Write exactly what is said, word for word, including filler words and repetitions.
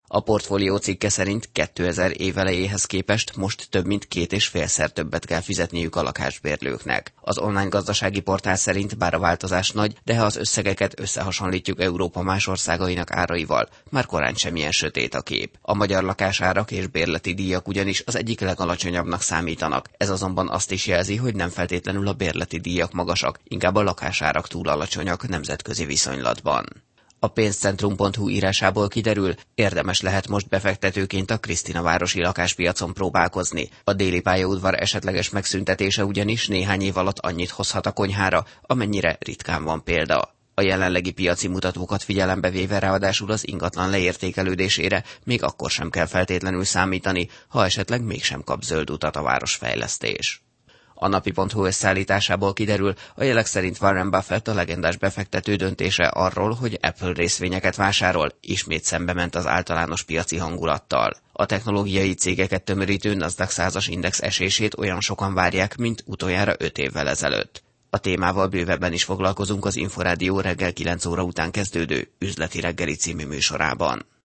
A portfólió cikke szerint kétezer évelejéhez képest most több mint két és félszer többet kell fizetniük a lakásbérlőknek. Az online gazdasági portál szerint bár a változás nagy, de ha az összegeket összehasonlítjuk Európa más országainak áraival, már korán sem ilyen sötét a kép. A magyar lakásárak és bérleti díjak ugyanis az egyik legalacsonyabbnak számítanak. Ez azonban azt is jelzi, hogy nem feltétlenül a bérleti díjak magasak, inkább a lakásárak túl alacsonyak nemzetközi viszonylatban. A pénzcentrum pont hu írásából kiderül, érdemes lehet most befektetőként a Krisztinavárosi lakáspiacon próbálkozni. A déli pályaudvar esetleges megszüntetése ugyanis néhány év alatt annyit hozhat a konyhára, amennyire ritkán van példa. A jelenlegi piaci mutatókat figyelembe véve ráadásul az ingatlan leértékelődésére még akkor sem kell feltétlenül számítani, ha esetleg mégsem kap zöld utat a városfejlesztés. A napi pont hu összeállításából kiderül, a jelek szerint Warren Buffett a legendás befektető döntése arról, hogy Apple részvényeket vásárol, ismét szembe ment az általános piaci hangulattal. A technológiai cégeket tömörítő Nasdaq százas index esését olyan sokan várják, mint utoljára öt évvel ezelőtt. A témával bővebben is foglalkozunk az Inforádió reggel kilenc óra után kezdődő üzleti reggeli című műsorában.